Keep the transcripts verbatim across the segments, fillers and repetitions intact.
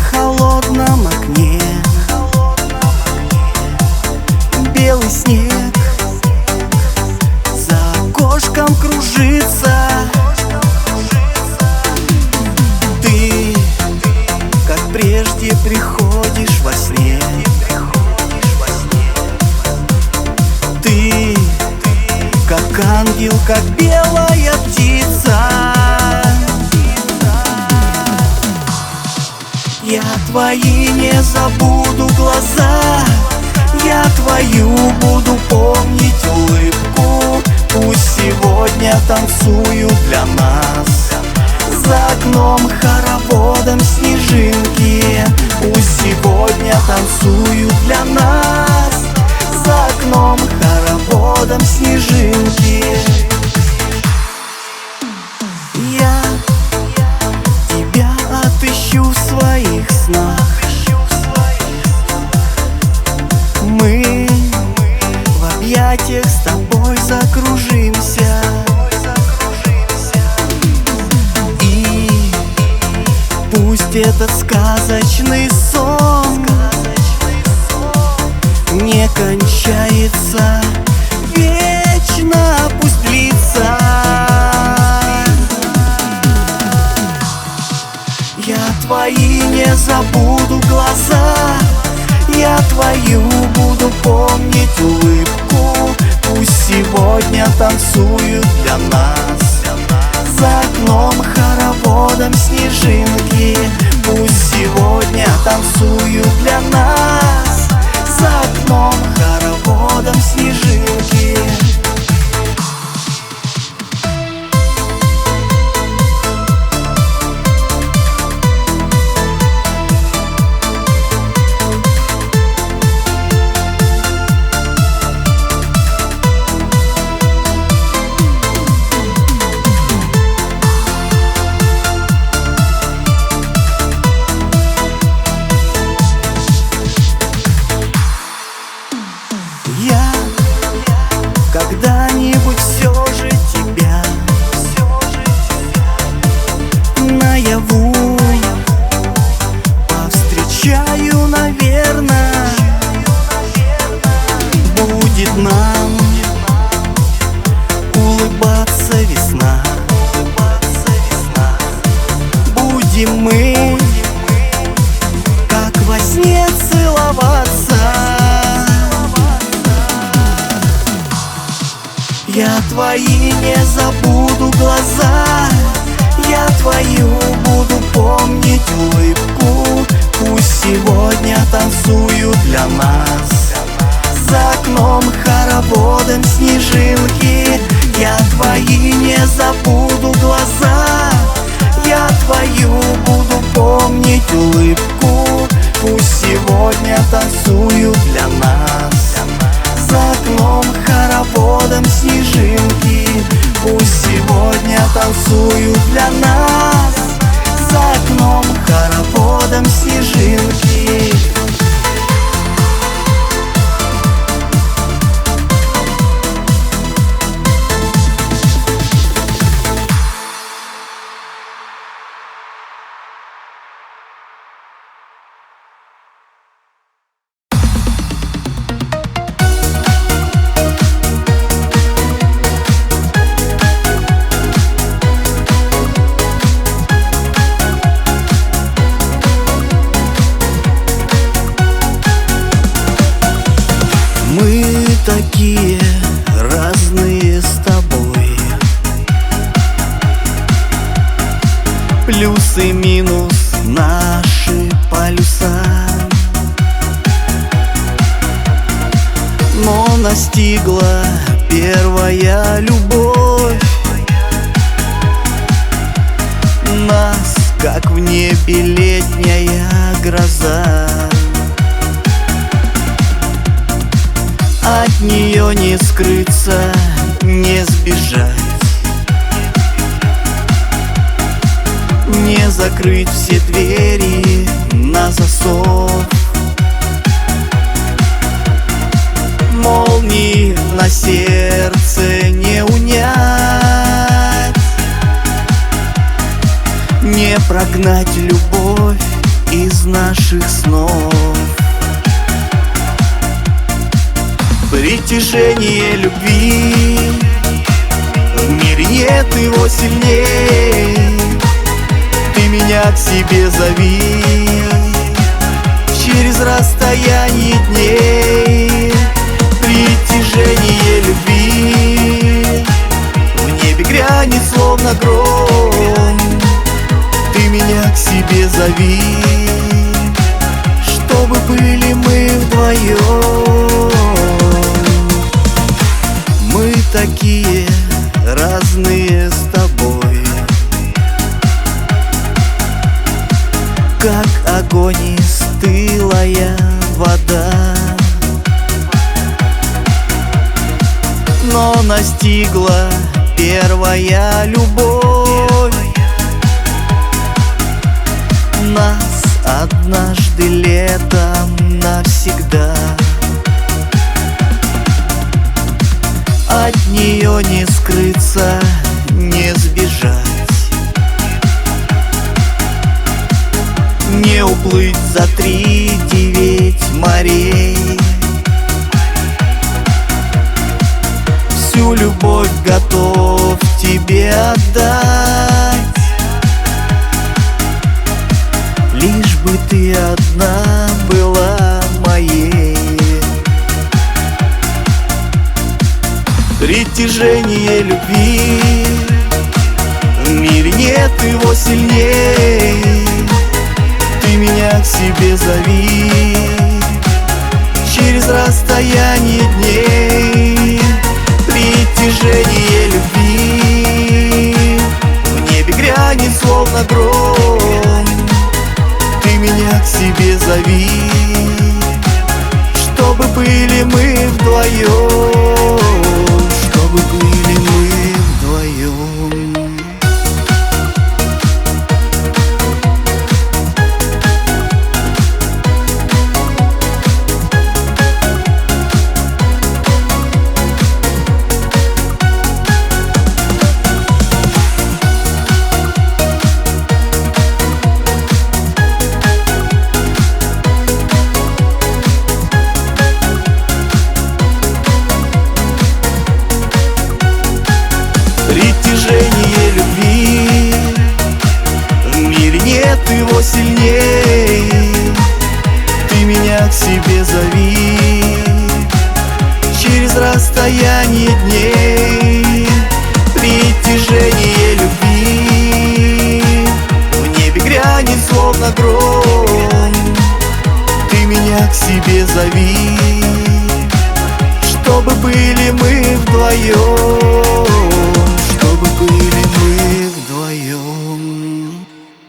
холодном окне белый снег за окошком кружится. Ты, как прежде, приходишь во сне. Ты, как ангел, как белая птица. Я твои не забуду глаза, я твою буду помнить улыбку. Пусть сегодня танцуют для нас за окном хороводом снежинки. Пусть сегодня танцуют для нас за окном хороводом снежинки. Я тебя отыщу в своих снах. Мы в объятиях с тобой закружимся. И пусть этот сказочный сон не кончается, вечно пусть длится. Я твои не забуду глаза, я твою буду помнить улыбку. Пусть сегодня танцуют для нас за окном хороводом снежинки. Пусть сегодня танцуют для нас за окном хороводом снежинки. Я когда-нибудь все же тебя наяву повстречаю, наверное. Будет нам улыбаться весна. Будем мы как во сне целоваться. Я твои не забуду глаза, я твою буду помнить улыбку. Пусть сегодня танцуют для нас за окном хороводом снежинки. Я твои не забуду глаза, я твою буду помнить улыбку. Пусть сегодня танцуют для нас за окном хороводом снежинки. Пусть сегодня танцуют для нас за окном хороводом снежинки. Мы такие разные с тобой, плюс и минус наши полюса. Но настигла первая любовь нас, как в небе летняя гроза. От нее не скрыться, не сбежать, не закрыть все двери на засов. Молнии на сердце не унять, не прогнать любовь из из наших снов. Притяжение любви, в мире нет его сильней. Ты меня к себе зови через расстояние дней. Притяжение любви, в небе грянет словно гром. Ты меня к себе зови, чтобы были мы вдвоем. Мы такие разные с тобой, как огонь и стылая вода. Но настигла первая любовь нас однажды летом навсегда. От нее не скрыться, не сбежать, не уплыть за три девять морей. Всю любовь готов тебе отдать, лишь бы ты одна была моей. Притяжение любви, в мире нет его сильней. Ты меня к себе зови через расстояние дней. Притяжение любви, в небе грянет словно гром. Ты меня к себе зови, чтобы были мы вдвоем, чтобы были мы вдвоем. Притяжение любви, в мире нет его сильней. Ты меня к себе зови через расстояние дней. Притяжение любви, в небе грянет словно гром. Ты меня к себе зови, чтобы были мы вдвоем, чтобы были мы вдвоем.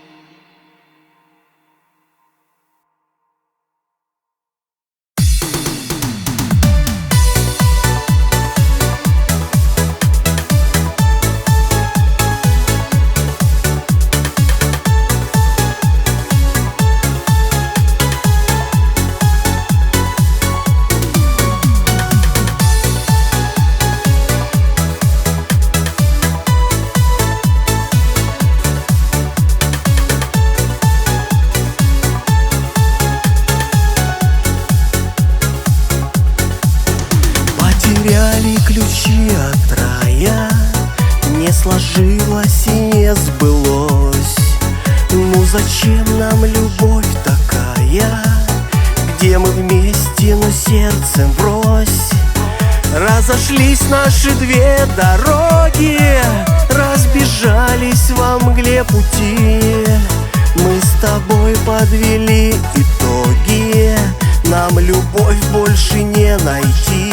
Потеряли ключи от рая, не сложилось и не сбылось. Ну зачем нам любовь такая, где мы вместе, но сердцем врозь? Разошлись наши две дороги, разбежались во мгле пути. Мы с тобой подвели итоги, нам любовь больше не найти.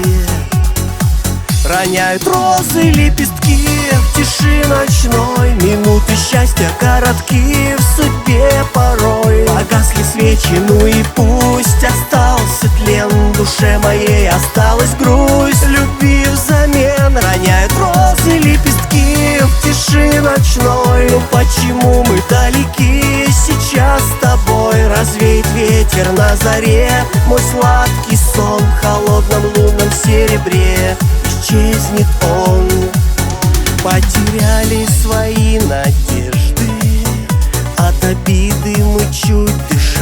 Роняют розы лепестки в тиши ночной, минуты счастья коротки в судьбе порой. Погасли свечи, ну и пусть остался тлен, в душе моей осталась грусть любви взамен. Роняют розы лепестки в тиши ночной, ну почему мы далеки сейчас с тобой? Развеет ветер на заре мой сладкий сон, в холодном лунном серебре исчезнет он. Потеряли свои надежды, от обиды мы чуть дышим.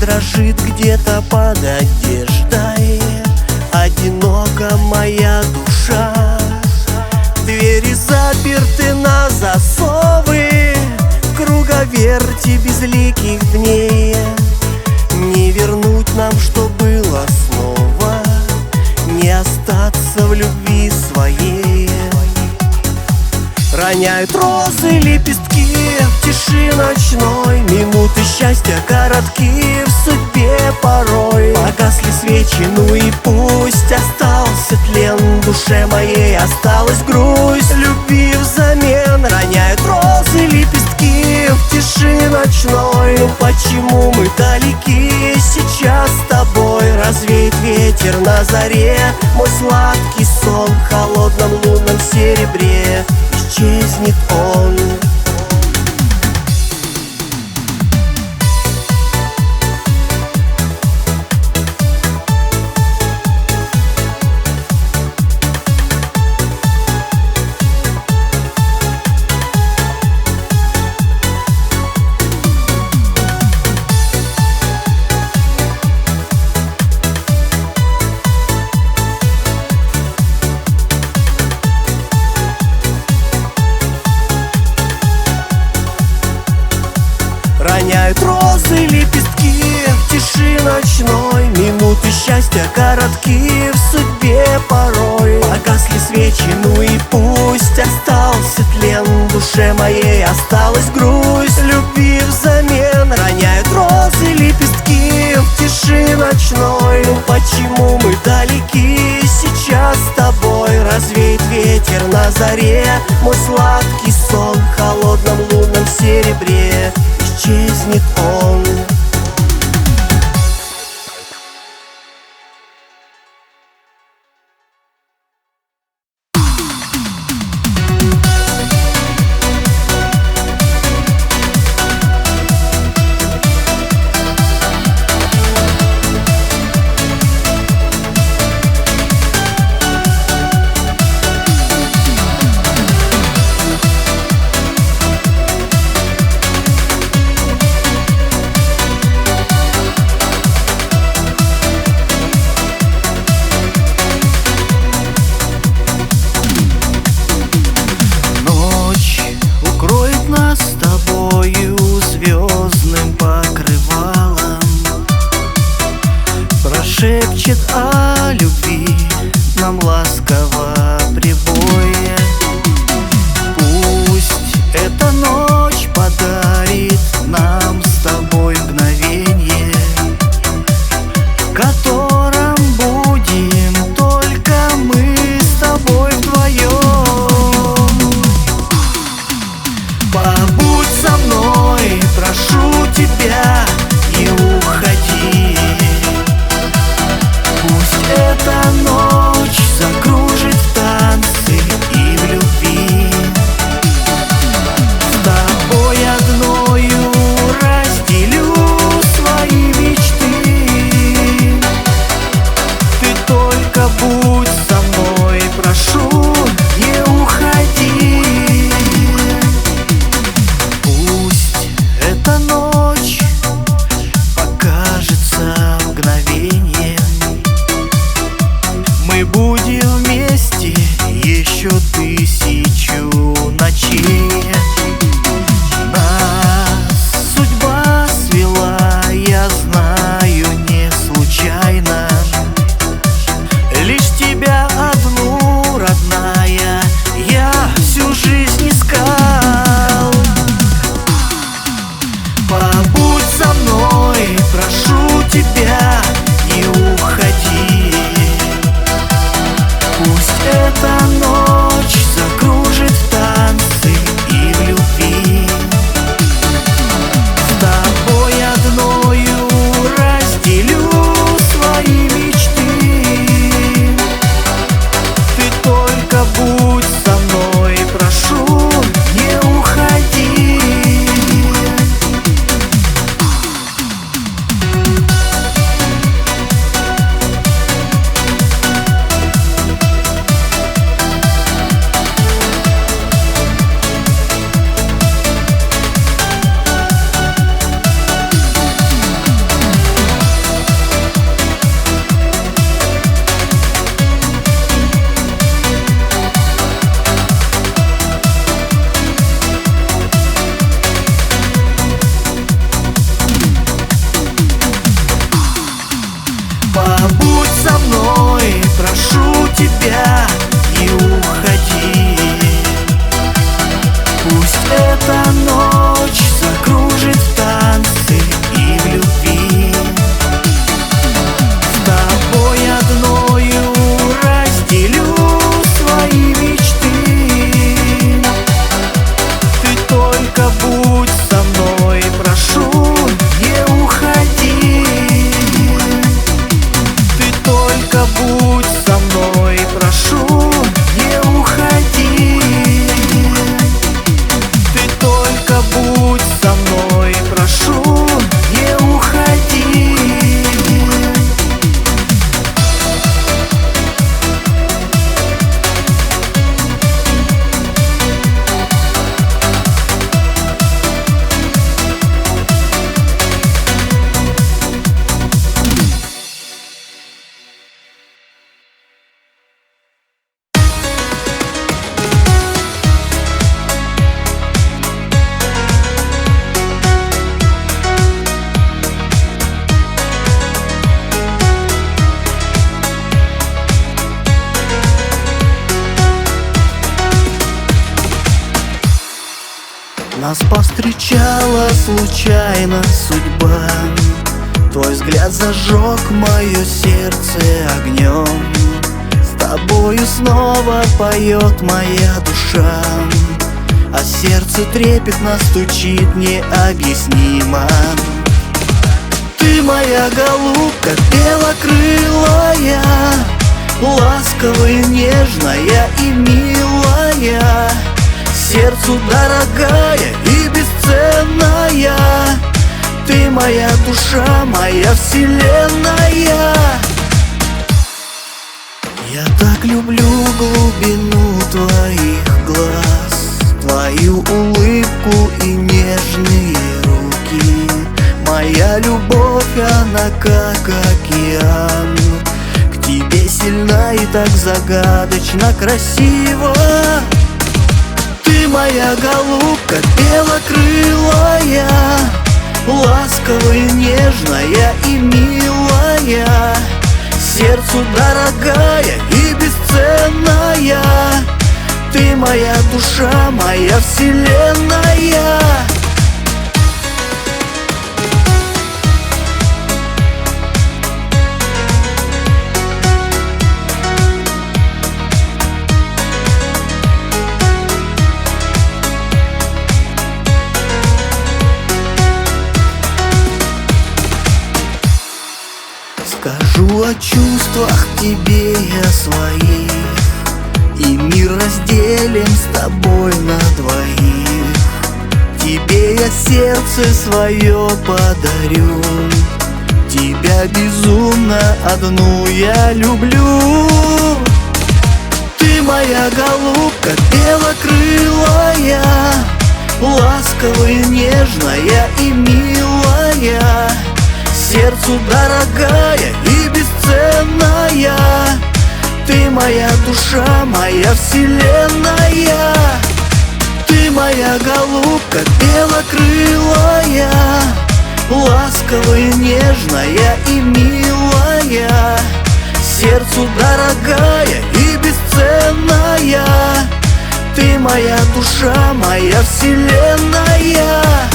дрожит где-то под одеждой. Одинока моя душа, двери заперты на засовы. Круговерти безликих дней не вернуть нам, что было снова, не остаться в любви своей. Роняют розы лепестки в тиши ночной, минуты счастья коротки в судьбе порой. Погасли свечи, ну и пусть остался тлен, в душе моей осталась грусть любви взамен. Роняют розы лепестки в тиши ночной, ну почему мы далеки сейчас с тобой? Развеет ветер на заре мой сладкий сон, в холодном лунном серебре исчезнет он. Роняют розы лепестки в тиши ночной, минуты счастья коротки в судьбе порой. Погасли свечи, ну и пусть остался тлен, в душе моей осталась грусть любви взамен. Роняют розы лепестки в тиши ночной, ну почему мы далеки сейчас с тобой? Развеет ветер на заре мой сладкий сон, в холодном лунном серебре исчезнет он. Шепчет о любви нам ласково прибоя. Пусть эта ночь подарит нам с тобой мгновенье, в котором будем только мы с тобой вдвоем. Побудь со мной, прошу тебя, не уходи. Пусть эта ночь закружит в танце и в любви. С тобой одною разделю свои мечты. Ты только будь со мной, прошу, не уходи. Пусть эта ночь покажется мгновением, мы будем вместе еще тысячу ночей. Нас судьба свела, я знаю, не случайно. Лишь тебя одну, родная, я всю жизнь искал. Побудь со мной, прошу тебя, не уходи. Пусть эта ночь закружит в танце и в любви. С тобой одною разделю свои мечты. Ты только будь со мной, прошу, не уходи. себя и уходи. Пусть эта ночь закружит в танце и в любви. С тобой одною разделю свои мечты. Ты только будь со мной, прошу, не уходи. Ты только будь со мной, прошу, не уходи. Ты только будь со мной, прошу, не уходи. Нас повстречала случайно судьба. Твой взгляд зажег мое сердце огнем. С тобою снова поет моя душа, а сердце трепетно стучит необъяснимо. Ты моя голубка белокрылая, ласковая, нежная и милая, сердцу дорогая и бесценная. Ты моя душа, моя вселенная. Я так люблю глубину твоих глаз, твою улыбку и нежные руки. Моя любовь, она как океан, к тебе сильна и так загадочно красива. Ты моя голубка белокрылая, ласковая, нежная и милая, сердцу дорогая и бесценная. Ты моя душа, моя вселенная. Скажу о чувствах тебе я своих, и мир разделим с тобой на двоих. Тебе я сердце свое подарю, тебя безумно одну я люблю. Ты моя голубка белокрылая, ласковая, нежная и милая, сердцу дорогая и бесценная. Ты моя душа, моя вселенная. Ты моя голубка белокрылая, ласковая, нежная и милая, сердцу дорогая и бесценная. Ты моя душа, моя вселенная.